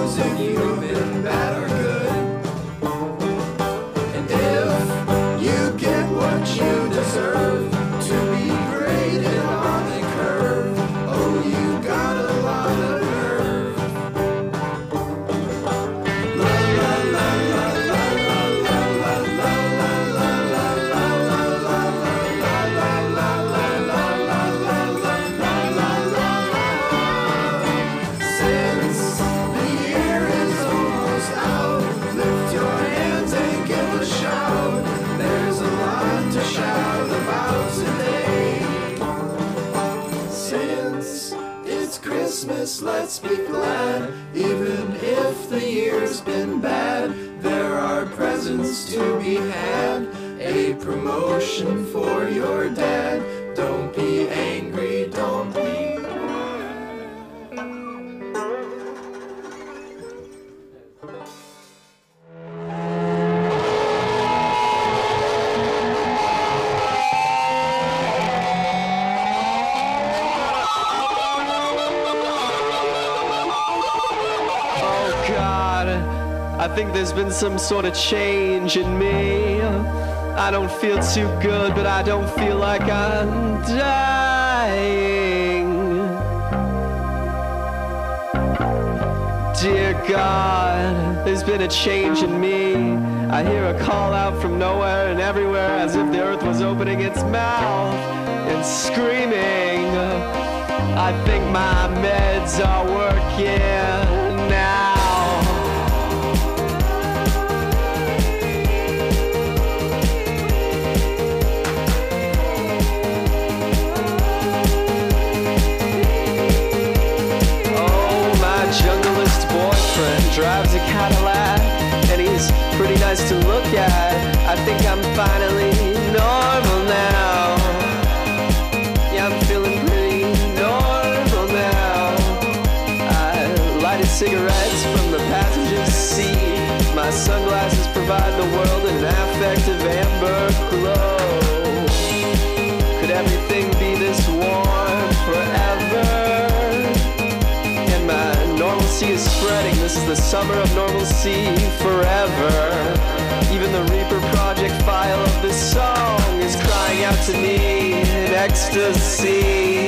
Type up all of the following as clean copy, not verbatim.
knows if you've been bad or good. And if you get what you deserve, to be graded on a curve, oh, you got a lot of nerve. La la la la la la la la la la la la la la. Since the year is almost out, lift your hands and give a shout. There's a lot to shout about today. Since it's Christmas, let's be glad. Even if the year's been bad, there are presents to be had. A promotion for your dad. Don't be angry, don't be I think there's been some sort of change in me. I don't feel too good, but I don't feel like I'm dying. Dear God, there's been a change in me. I hear a call out from nowhere and everywhere, as if the earth was opening its mouth and screaming. I think my meds are working now. Drives a Cadillac, and he's pretty nice to look at. I think I'm finally normal now. Yeah, I'm feeling pretty normal now. I lighted cigarettes from the passenger seat. My sunglasses provide the world an affective amber glow. Could everything be this warm forever? Normalcy is spreading, this is the summer of normalcy forever. Even the Reaper Project file of this song is crying out to me in ecstasy.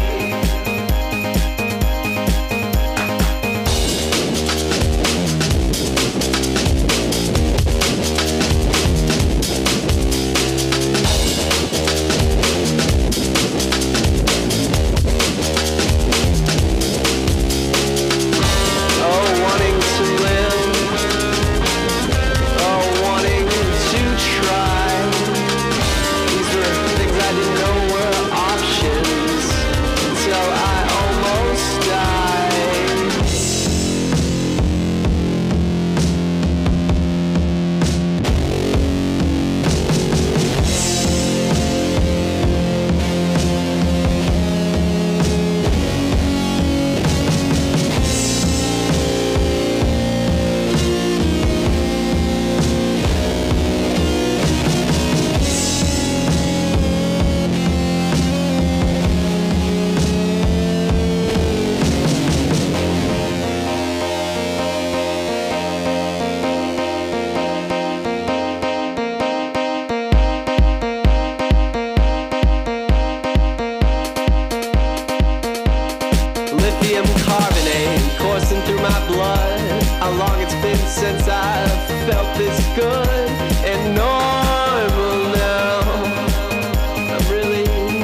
How long it's been since I've felt this good and normal now. I'm really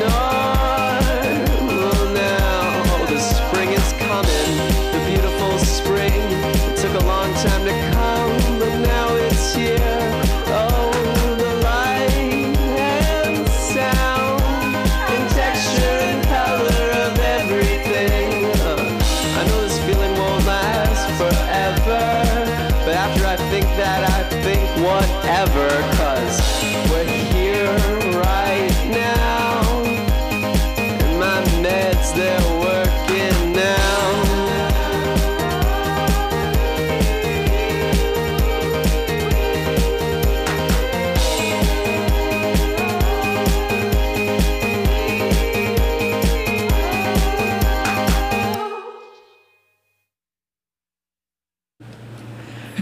normal now. The spring is coming, the beautiful spring. It took a long time to come, but now it's here. Oh, the light and sound and texture and color of everything. I know this feeling won't last forever, but after I think that, I think whatever, 'cause we're here right now, and my meds, they're working now.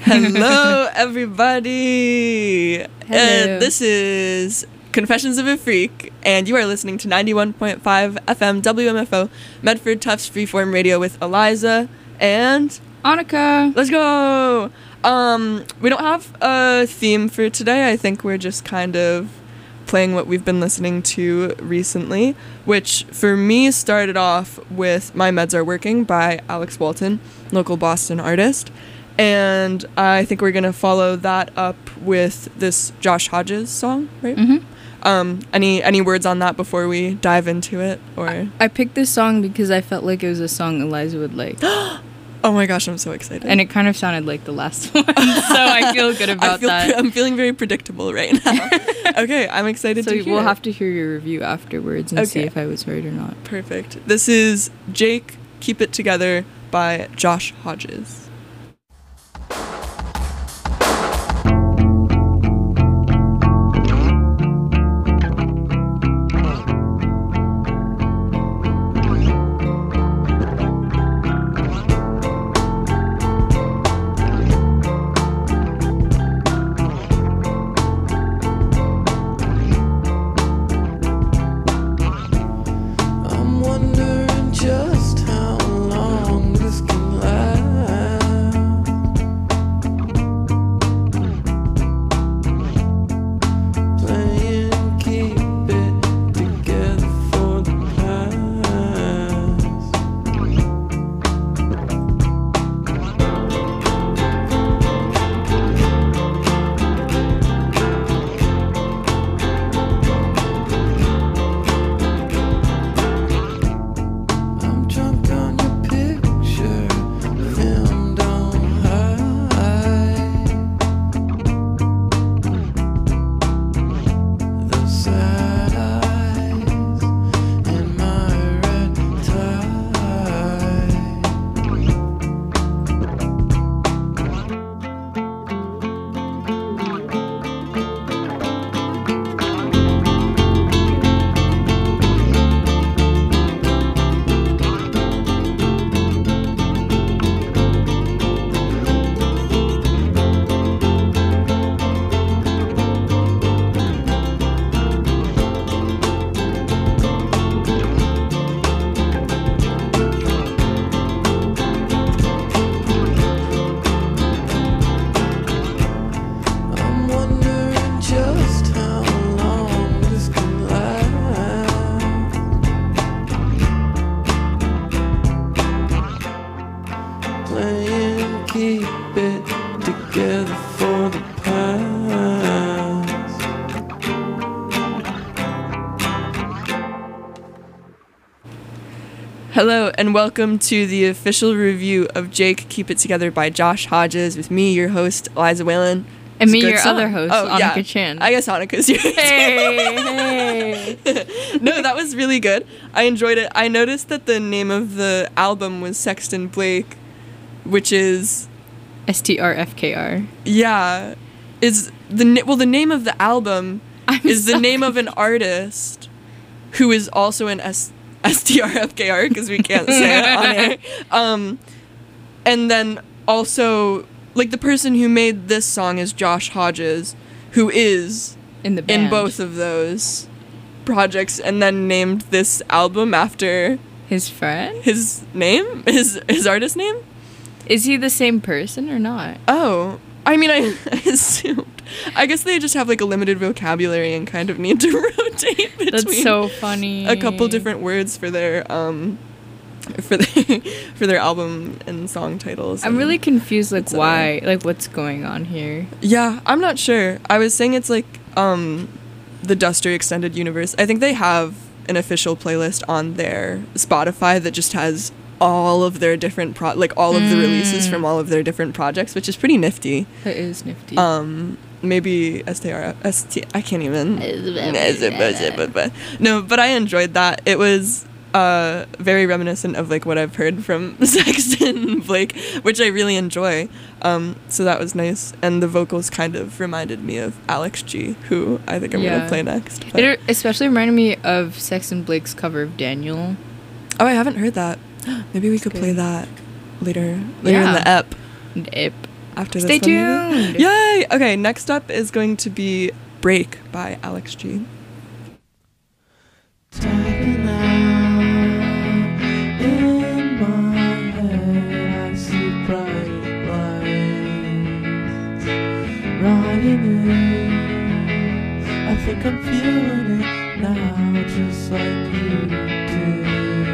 Hello, everybody. Hello. This is Confessions of a Freak, and you are listening to 91.5 FM WMFO, Medford Tufts Freeform Radio with Eliza and Annika. Let's go. We don't have a theme for today. I think we're just kind of playing what we've been listening to recently, which for me started off with My Meds Are Working by Alex Walton, local Boston artist. And I think we're going to follow that up with this Josh Hodges song, right? Mm-hmm. Any words on that before we dive into it? Or I picked this song because I felt like it was a song Eliza would like. Oh my gosh, I'm so excited. And it kind of sounded like the last one, so I feel good about that. I'm feeling very predictable right now. Okay, I'm excited to hear. So we'll have to hear your review afterwards and see if I was right or not. Perfect. This is Jake, Keep It Together by Josh Hodges. Hello, and welcome to the official review of Jake, Keep It Together by Josh Hodges, with me, your host, Eliza Whalen. And me, your other host, Annika Chan. I guess Annika's here. Hey! No, that was really good. I enjoyed it. I noticed that the name of the album was Sexton Blake, which is... STRFKR. Yeah. The name of the album is the name of an artist who is also an STRFKR, because we can't say it on air. And then also, like, the person who made this song is Josh Hodges, who is in the band. In both of those projects, and then named this album after his friend? His name? His artist name? Is he the same person or not? Oh. I mean, I assumed. I guess they just have, like, a limited vocabulary and kind of need to rotate between That's so funny. A couple different words for their for their album and song titles. I'm really confused, like, why, like, what's going on here? Yeah, I'm not sure. I was saying it's like the Duster Extended Universe. I think they have an official playlist on their Spotify that just has all of their different all of the releases from all of their different projects, which is pretty nifty. That is nifty. Maybe I can't even. No, but I enjoyed that. It was very reminiscent of, like, what I've heard from Sexton Blake, which I really enjoy. So that was nice. And the vocals kind of reminded me of Alex G, who I think I'm going to play next. It especially reminded me of Sexton Blake's cover of Daniel. Oh, I haven't heard that. Maybe we could play that later in the ep. after this Stay one, maybe. tuned. Yay! Okay, next up is going to be Break by Alex G. Tapping out in my head, I see bright lights riding in. I think I'm feeling it now, just like you did.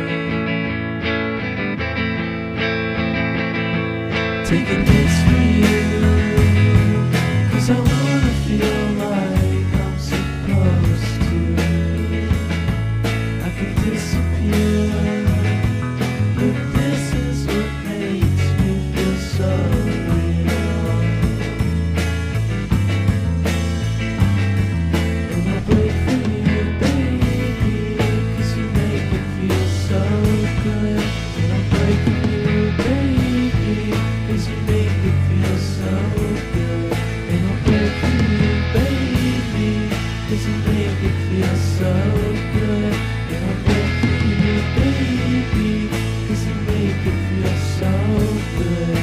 Taking hits for you, 'cause I wanna feel like I'm supposed to. I could disappear, but this is what makes me feel so real. And I'll break for you, baby, 'cause you make it feel so good. And I'll break for you, baby, 'cause you make it feel so good. And I'll break for you, baby, 'cause you make it feel so good. And I'll break for you, baby, 'cause you make it feel so good.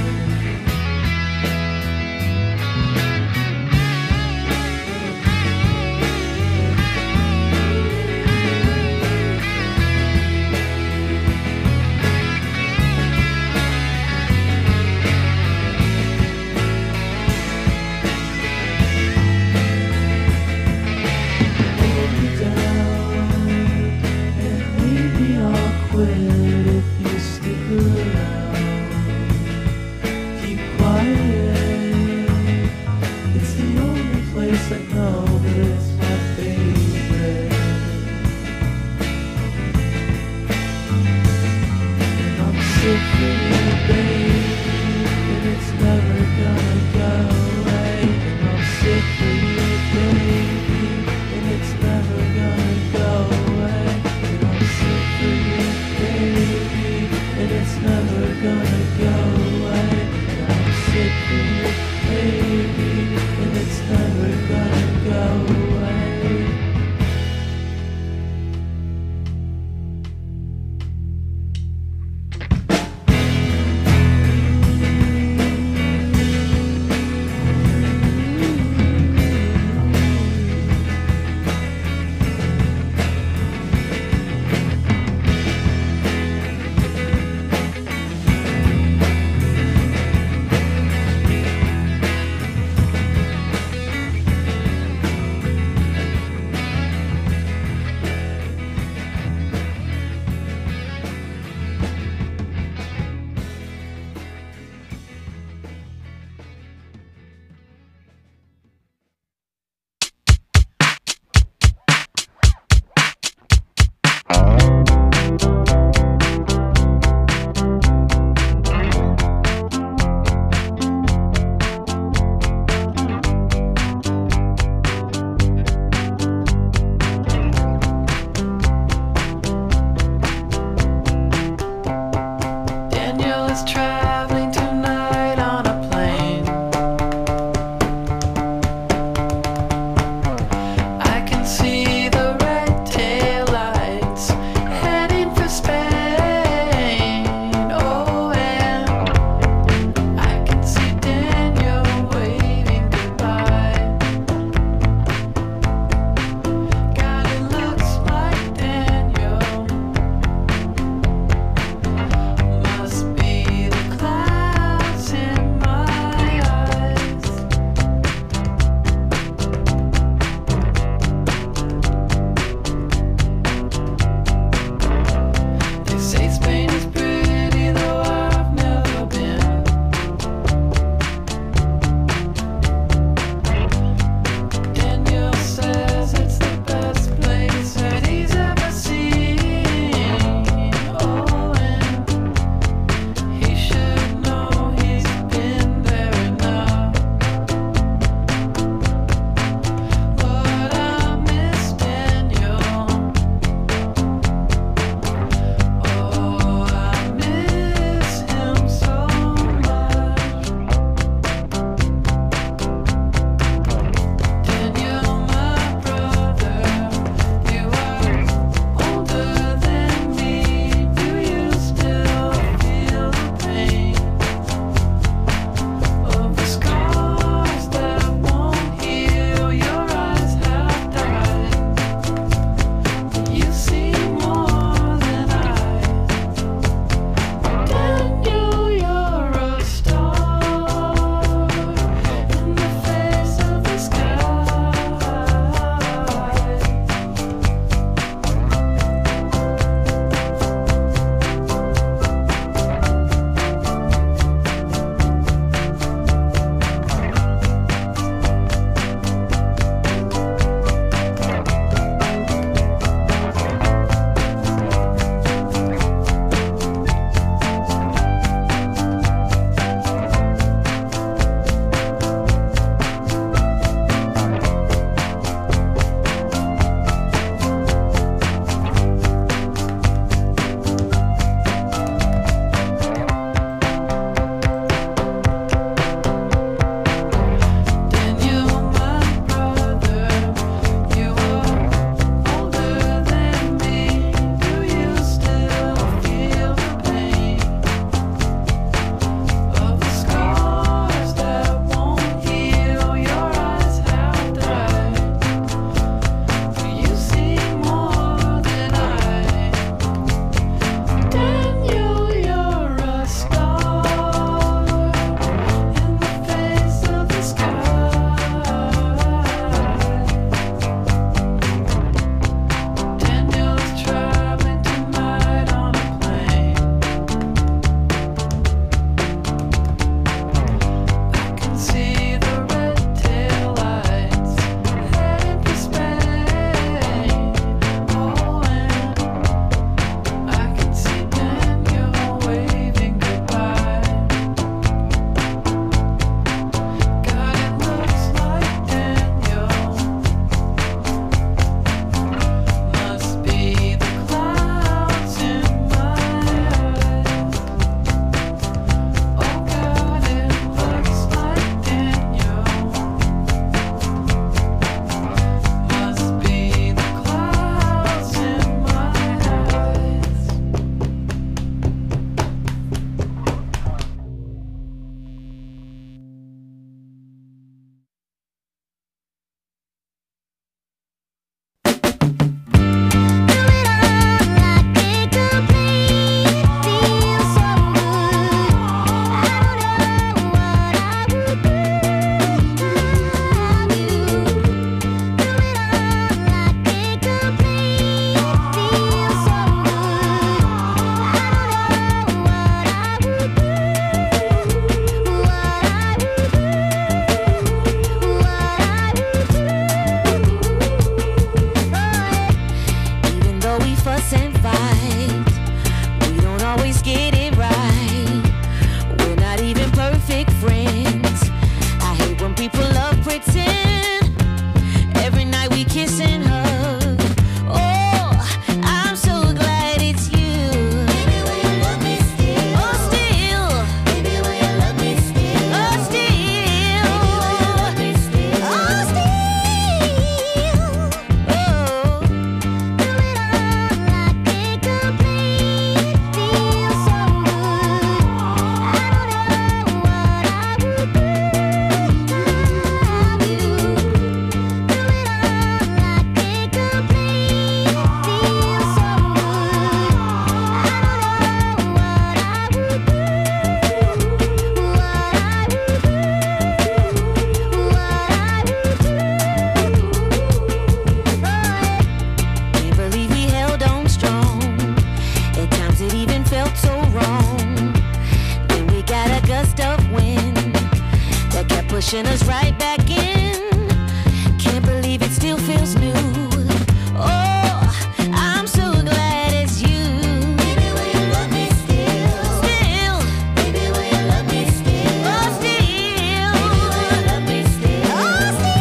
pushing us right back in. Can't believe it still feels new. Oh, I'm so glad it's you. Baby, will you love me still? Still. Baby, will you love me still? Oh, still. Baby, will you love me still? Oh, still.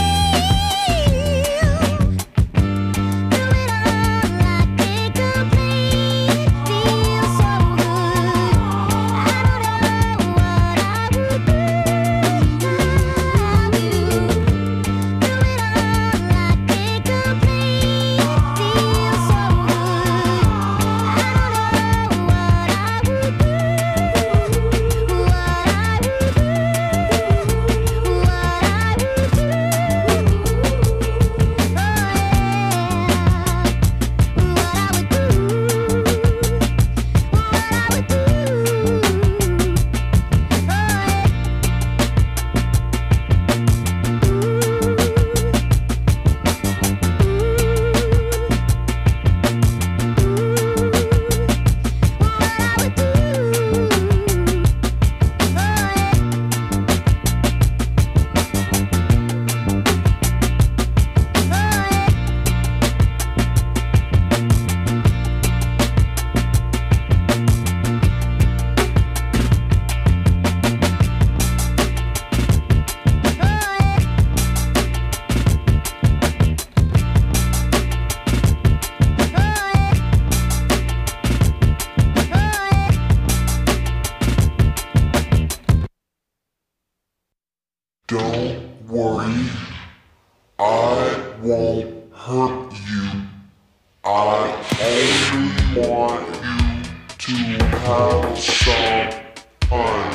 Do it all like incomplete. Feels so good. I don't know what I would do without you. Do it all like incomplete. Feels so good. I don't know what I would do. What I would do. What I would do. Oh Don't worry, I won't hurt you. I only want you to have some fun.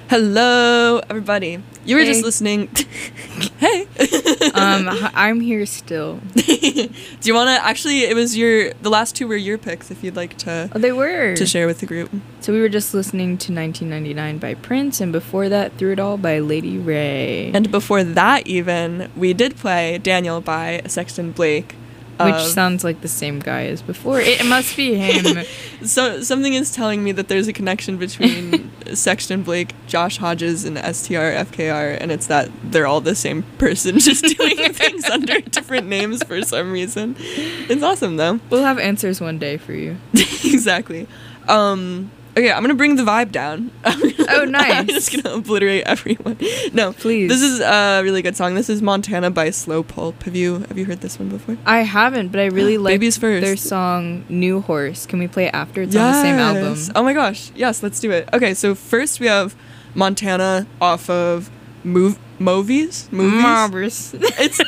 Hello, everybody. You were just Hey. listening. Hey. I'm here still. Do you want to actually? It was the last two were your picks. If you'd like to Oh, they were. share with the group. So we were just listening to 1999 by Prince, and before that, Through It All by Lady Ray. And before that, even we did play Daniel by Sexton Blake. which of- sounds like the same guy as before. It must be him. So something is telling me that there's a connection between Sexton Blake, Josh Hodges, and STR FKR, and it's that they're all the same person, just doing things under different names for some reason. It's awesome though. We'll have answers one day for you. Exactly. Okay, I'm gonna bring the vibe down. Oh, nice. I'm just gonna obliterate everyone. No, Please. This is a really good song. This is Montana by Slow Pulp. Have you heard this one before? I haven't, but I really like Babies First. their song New Horse. Can we play it after? It's on the same album. Yes. Oh my gosh. Yes, let's do it. Okay, so first we have Montana off of Movies. Marvelous. It's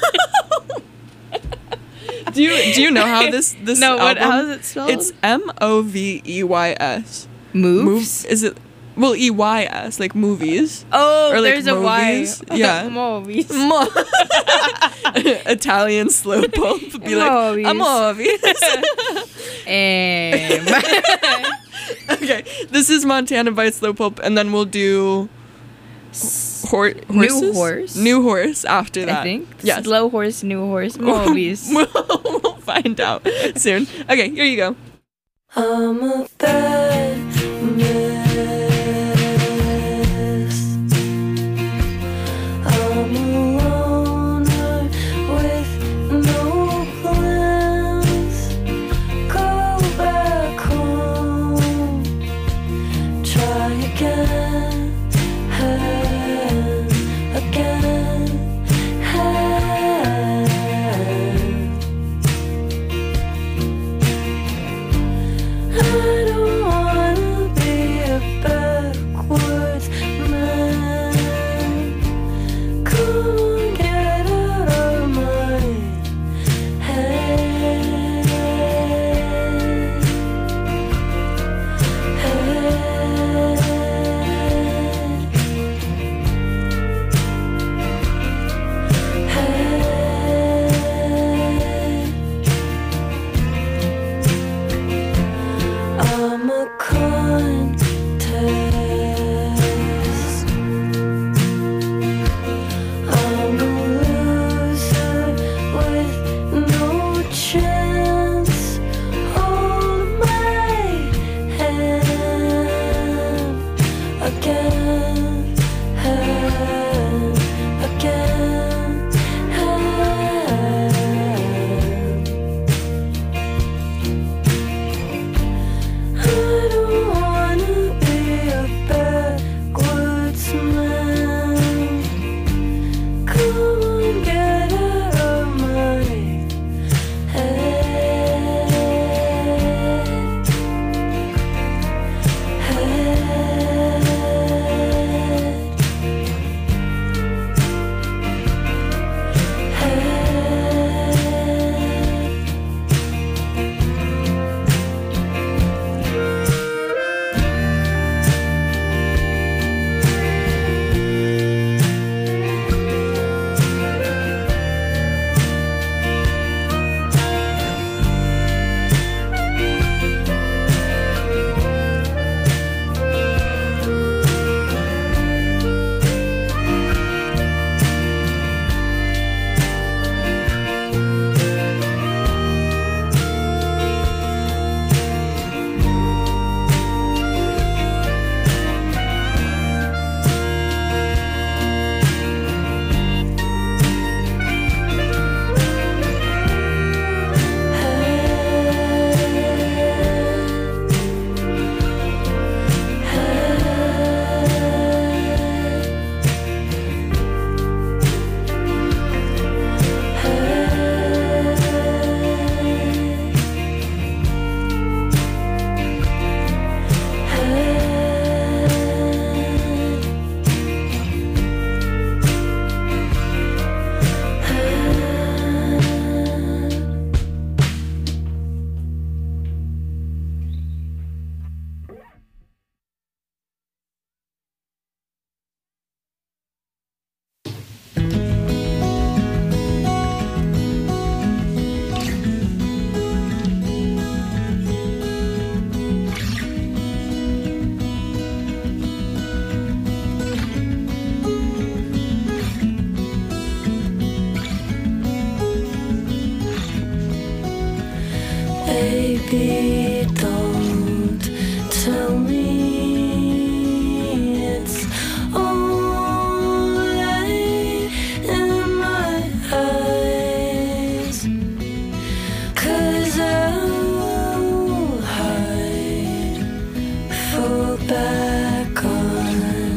Do you know how this No, what? album? How is it spelled? It's Moveys. Moves. Is it? Well, EYS, like movies. Oh, Or, like, there's a movies. Y. Yeah. Movies. Italian slow pulp. Be like, Movies. I'm movies. Okay, this is Montana by Slow Pulp, and then we'll do horses? New Horse. New Horse after that. I think. Yes. Slow horse, new horse, movies. We'll find out soon. Okay, here you go. I'm a bad mess. I'm a loner with no plans. Go back home. Try again. Again. I don't wanna be a backwards man. Come on, get out of my head. Baby, don't tell me it's all light in my eyes, 'cause I'll hide, fall back on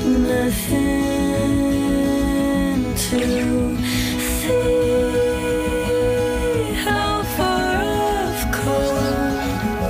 nothing to see how far I've come.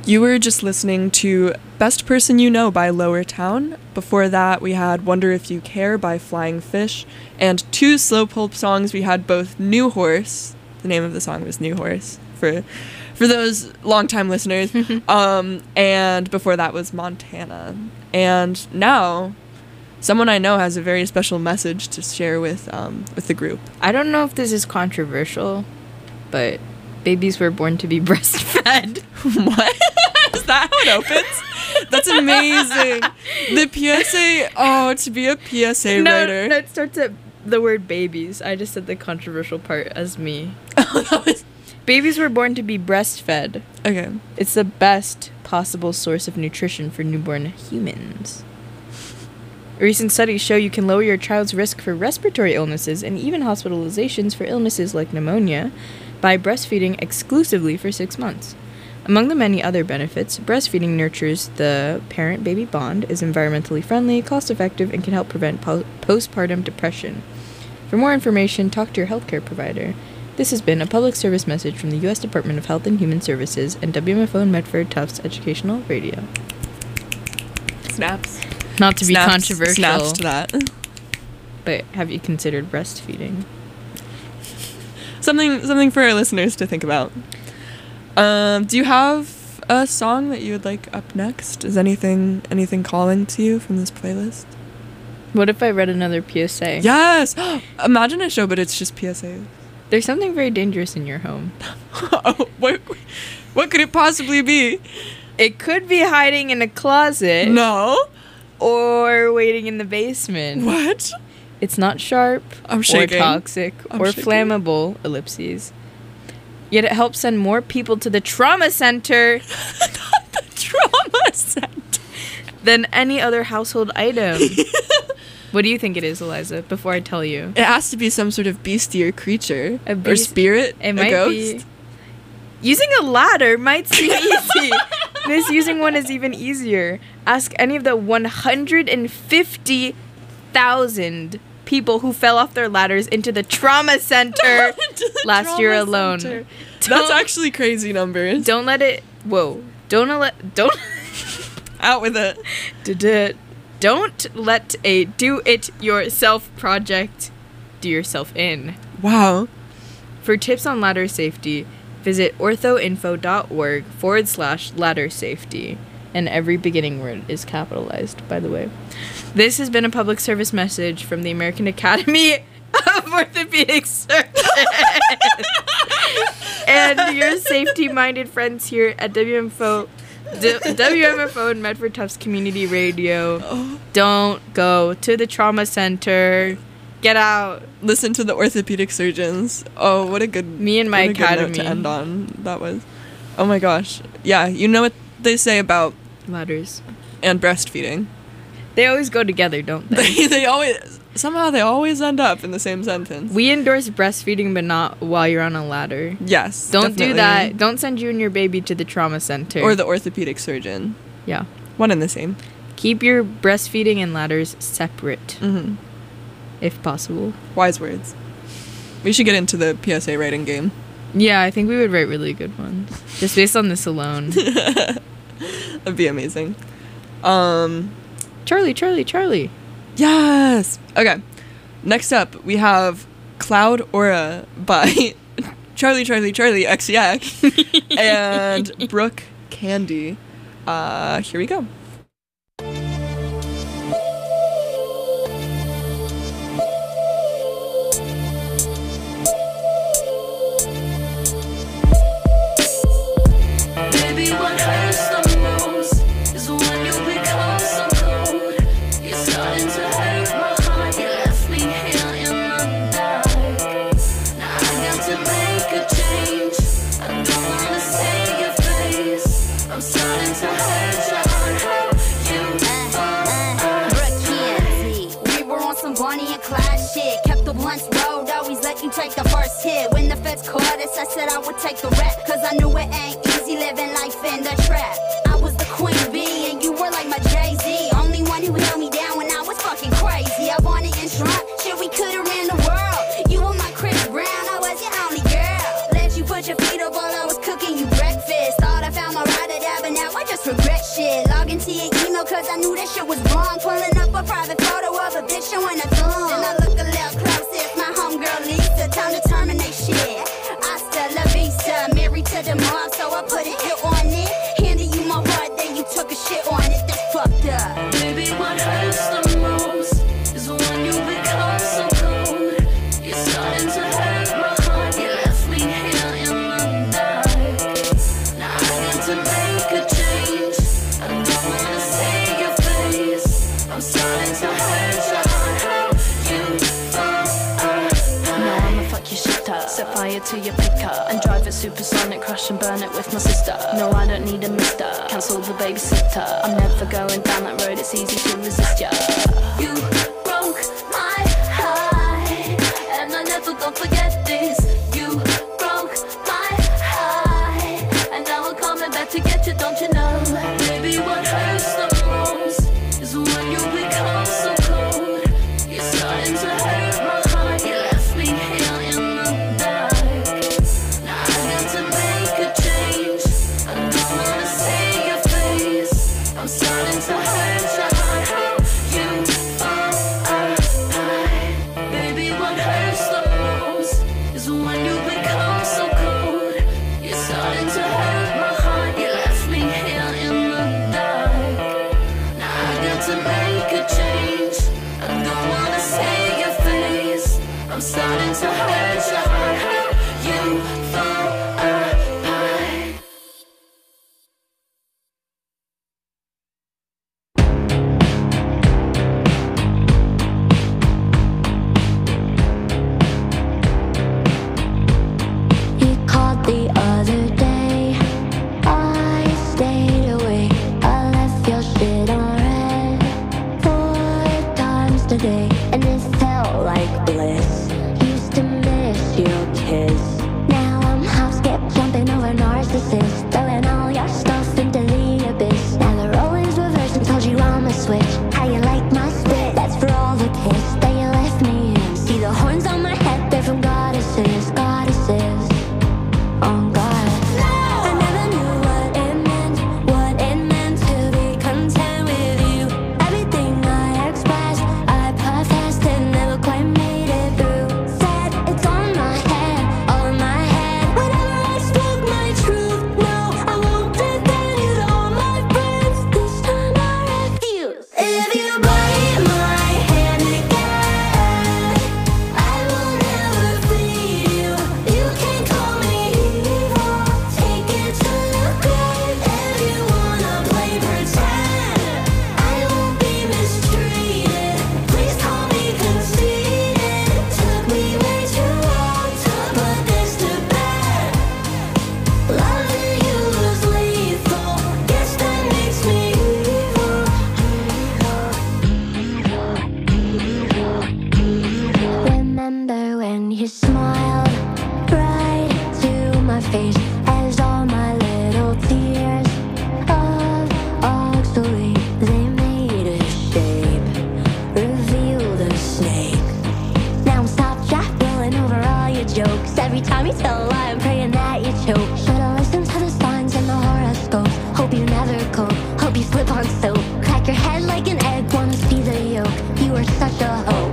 You were just listening to Best Person You Know by Lower Town. Before that, we had Wonder If You Care by Flying Fish. And two slow pulp songs. We had both New Horse. The name of the song was New Horse for those longtime listeners. And before that was Montana. And now, someone I know has a very special message to share with the group. I don't know if this is controversial, but babies were born to be breastfed. What? Is that how it opens? That's amazing. The PSA, to be a PSA writer. No, it starts at the word babies. I just said the controversial part as me. Babies were born to be breastfed. Okay. It's the best possible source of nutrition for newborn humans. Recent studies show you can lower your child's risk for respiratory illnesses and even hospitalizations for illnesses like pneumonia by breastfeeding exclusively for 6 months. Among the many other benefits, breastfeeding nurtures the parent-baby bond, is environmentally friendly, cost-effective, and can help prevent postpartum depression. For more information, talk to your healthcare provider. This has been a public service message from the U.S. Department of Health and Human Services and WMFO and Medford Tufts Educational Radio. Snaps. Not to be controversial, Snaps to that. but have you considered breastfeeding? Something for our listeners to think about. Do you have a song that you would like up next? Is anything calling to you from this playlist? What if I read another PSA? Yes! Imagine a show, but it's just PSA. There's something very dangerous in your home. Oh, what could it possibly be? It could be hiding in a closet. No. Or waiting in the basement. What? It's not sharp I'm shaking. or toxic I'm or shaking. flammable, ellipses. Yet it helps send more people to the trauma center The trauma center. than any other household item. What do you think it is, Eliza, before I tell you? It has to be some sort of beastie or creature. A Or beast- spirit. It a might ghost. be. Using a ladder might seem easy. Misusing one is even easier. Ask any of the 150,000 people who fell off their ladders into the trauma center last year Trauma alone. center. That's Don't- actually crazy numbers. Don't let it. Whoa. Don't Out with it. Don't let a do-it-yourself project do yourself in. Wow. For tips on ladder safety, visit orthoinfo.org/ladder safety. And every beginning word is capitalized, by the way. This has been a public service message from the American Academy of Orthopedic Surgeons and your safety-minded friends here at WMFO and Medford Tufts Community Radio. Don't go to the trauma center. Get out. Listen to the orthopedic surgeons. Oh, what a good. Me and my what a good note academy. to end on. That was. Oh my gosh. Yeah, you know what they say about Ladders. and breastfeeding. They always go together, don't they? They always end up in the same sentence. We endorse breastfeeding, but not while you're on a ladder. Yes. Don't do definitely. that. Don't send you and your baby to the trauma center. Or the orthopedic surgeon. Yeah. One and the same. Keep your breastfeeding and ladders separate, Mm-hmm. if possible. Wise words. We should get into the PSA writing game. Yeah, I think we would write really good ones. Just based on this alone. That'd be amazing. Charlie. Yes. Okay. Next up, we have Cloud Aura by Charlie XCX and Brooke Candy. Here we go. Baby, what hurts the most is when you become so cold. You're starting to hurt my heart. You left me here in the dark. Now I got to make a change. I don't wanna see your face. I'm starting to hurt your heart. Brooke Candy. We were on some Bonnie and Clyde shit. Kept the blunts rolled, always let you take the first hit. When the feds caught us, I said I would take the rap. Cause I knew it ain't easy living life in the trap. I was the queen bee and you were like my Jay-Z. Only one who held me down when I was fucking crazy. I wanted and drunk, shit we could've ran the world. You were my Chris Brown, I was your only girl. Let you put your feet up while I was cooking you breakfast. Thought I found my ride or die, but now showing a thumb. Then I look a little closer, it's my homegirl Lisa. Time to terminate shit. Hasta la vista, married to the mob, so I put a hit on it. Handed you my heart, then you took a shit on it. That's fucked up. Baby, what hurts the most is when you become so cold. You're starting to hurt my heart. You left me here in the dark. Now I need to make a change. I don't wanna see your face. I'm starting to hurt your heart. How you fall No, I'ma fuck your shit up. Set fire to your pickup and drive it supersonic, crush and burn it with my sister. No, I don't need a mister. Cancel the babysitter. I'm never going down that road. It's easy to resist ya. You broke my heart, and I never gonna forget this. You broke my heart, and now I'm coming back to get you, don't you know? Baby, what hurts the most is when you become so cold. You're starting to hurt my heart. You left me here in the dark. Now I need to make a change. I don't wanna see your face. I'm starting to hurt your heart. How you fall apart. Baby, what hurts the most is when you become so cold. You're starting to hurt my heart. You left me here in the dark. Now I got to make a change. I don't wanna see your face. I'm starting to hurt your heart. How you fall apart. You called the other day. I stayed away. I left your shit on red 4 times today, and it felt like bliss. Used to miss your kiss. Now I'm house kept jumping over narcissists, throwing all your stuff into the abyss. Now the role is reversed and told you I'm a switch. How you like my spit? That's for all the piss that you left me in. See the horns on my head, they're from goddesses, goddesses. Oh God. I never knew what it meant to be content with you. Everything I expressed, I professed and never quite made it through. Said it's on my head, all in my head. Whenever I spoke my truth, no, I won't defend you to all my friends. This time I refuse. If you bite my hand again, I will never feed you. You can call me evil, take it to the grave. If you wanna play pretend, I won't be mistreated. Please call me conceited. Took me way too long to put this to bed. Loving you was lethal. Guess that makes me evil. Remember when you smiled right to my face as all my little tears of oxalate, they made a shape, revealed a snake. Now I'm stop jack rolling over all your jokes. Every time you tell a lie, I'm praying that you choke. Should've listened to the signs and the horoscopes. Hope you never cope, hope you slip on soap. Crack your head like an egg, wanna see the yolk. You were such a hoax.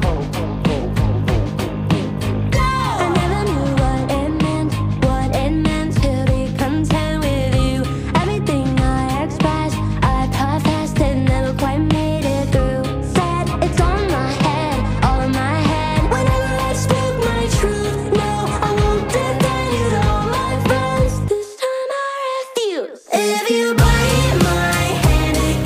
I never knew what it meant to be content with you. Everything I expressed, I professed and never quite made it through. Said it's on my head, all in my head. Whenever I spoke my truth, no, I won't defend you to all my friends. This time I refuse. If you bite my hand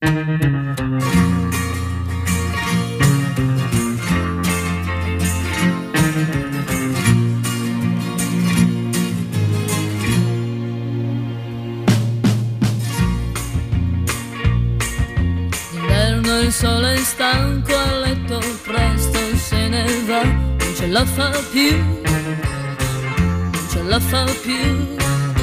D'inverno il sole è stanco a letto, presto se ne va, non ce la fa più, non ce la fa più.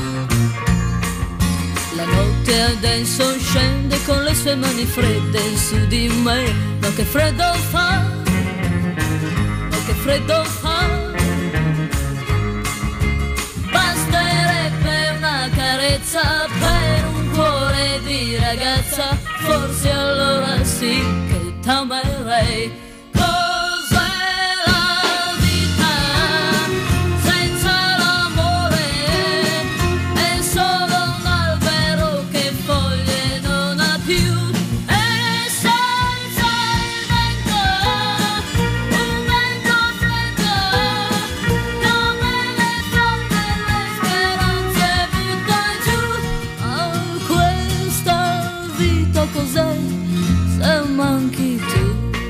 La notte adesso scende con le sue mani fredde su di me, ma che freddo fa, ma che freddo fa. Basterebbe una carezza per un cuore di ragazza, forse allora sì che t'amerei. Cos'è la vita senza l'amore? È solo un albero che foglie non ha più, e senza il vento, un vento freddo, come le donne le speranze butta giù. Oh, questa vita cos'è se manchi tu?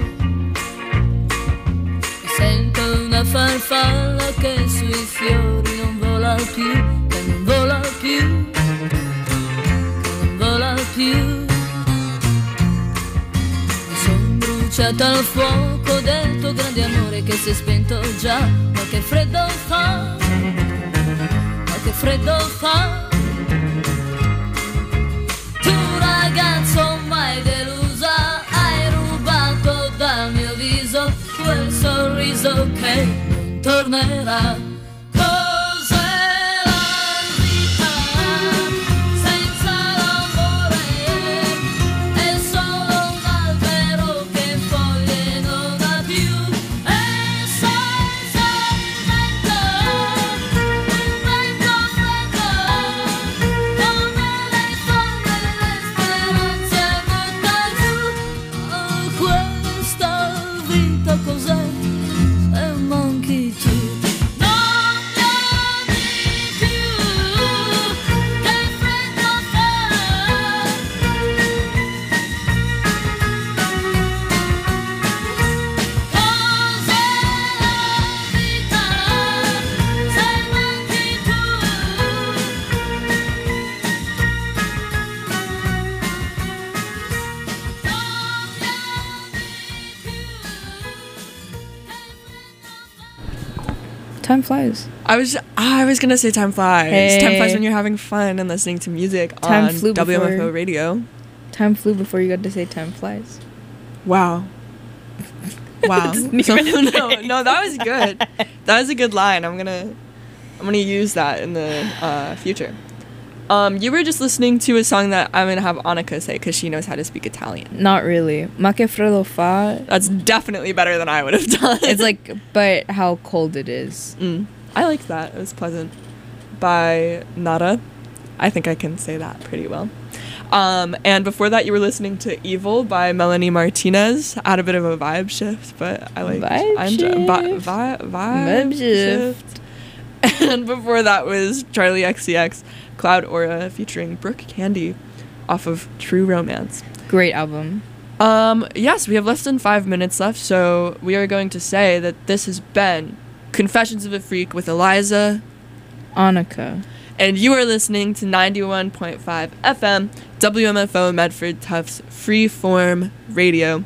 Mi sento una farfalla che sui fiori non vola più, che non vola più, che non vola più. Mi son bruciata al fuoco del tuo grande amore che si è spento già, ma che freddo fa, ma che freddo fa. Tu ragazzo mai delusa, hai rubato dal mio viso quel sorriso che non tornerà. Cos'è la vita senza l'amore? È solo un albero che foglie non ha più, e senza il vento, un vento freddo, come le donne le speranze butta giù. Oh, questa vita cos'è se manchi tu? Non mi ami più, che freddo fa. Cos'è la vita se manchi tu? Time flies. I was gonna say time flies. Hey. Time flies when you're having fun and listening to music Time on flew before- WMFO radio. Time flew before you got to say time flies. Wow. Wow. Didn't So- even no, that was good. That was a good line. I'm gonna use that in the future. You were just listening to a song that I'm gonna have Annika say because she knows how to speak Italian. Not really. Ma che freddo fa. That's definitely better than I would have done. It's like, but how cold it is. I liked that. It was pleasant. By Nada. I think I can say that pretty well. And before that, you were listening to Evil by Melanie Martinez. I had a bit of a vibe shift, but I like Vibe shift. And before that was Charlie XCX, Cloud Aura featuring Brooke Candy off of True Romance. Great album. Yes, we have less than 5 minutes left, so we are going to say that this has been Confessions of a Freak with Eliza, Annika. and you are listening to 91.5 FM, WMFO Medford Tufts Freeform Radio.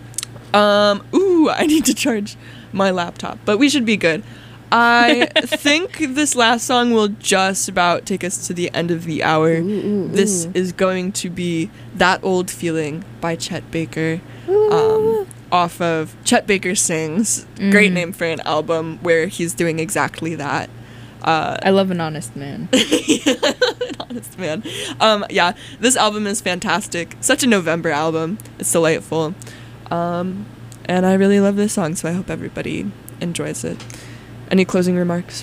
I need to charge my laptop, but we should be good. I think this last song will just about take us to the end of the hour. This is going to be That Old Feeling by Chet Baker, off of Chet Baker Sings. Great name for an album where he's doing exactly that. I love an honest man. An honest man. Yeah, this album is fantastic. Such a November album. It's delightful. And I really love this song, so I hope everybody enjoys it. Any closing remarks?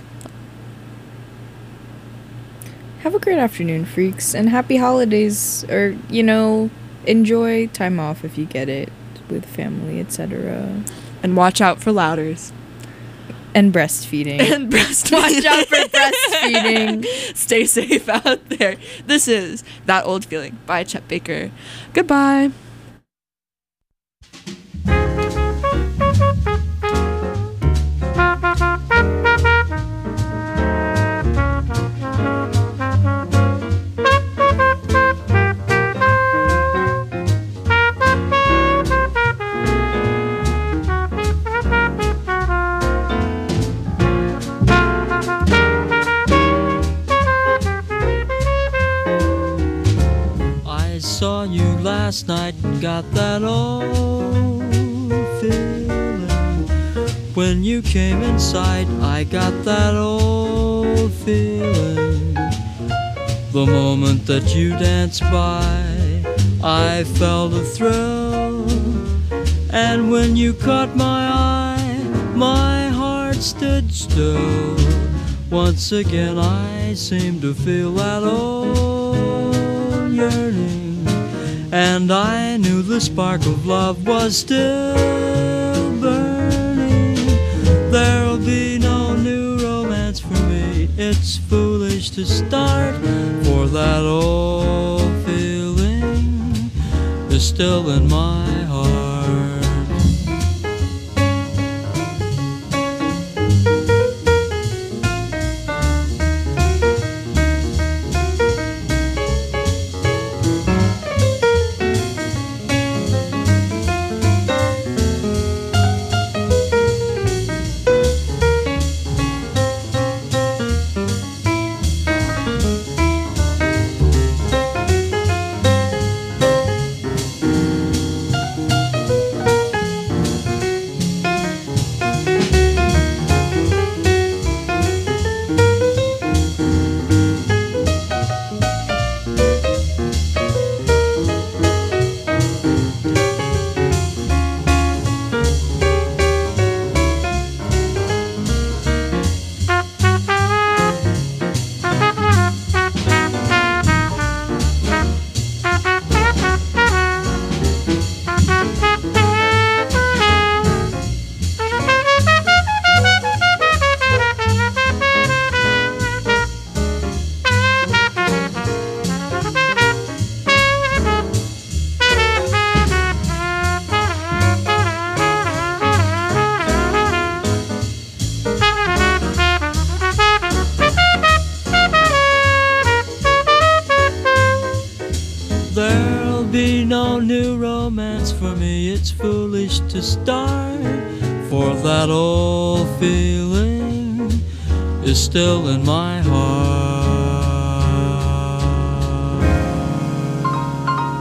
Have a great afternoon, freaks, and happy holidays. Or, enjoy time off if you get it with family, etc. And watch out for louders. And breastfeeding. And breastfeeding. Watch out for breastfeeding. Stay safe out there. This is That Old Feeling by Chet Baker. Goodbye. I saw you last night and got that old feeling. When you came inside, I got that old feeling. The moment that you danced by, I felt a thrill. And when you caught my eye, my heart stood still. Once again I seemed to feel that old yearning, and I knew the spark of love was still burning. There'll be no new romance for me, it's foolish to start, for that old feeling is still in my heart. There'll be no new romance for me, it's foolish to start, for that old feeling is still in my heart.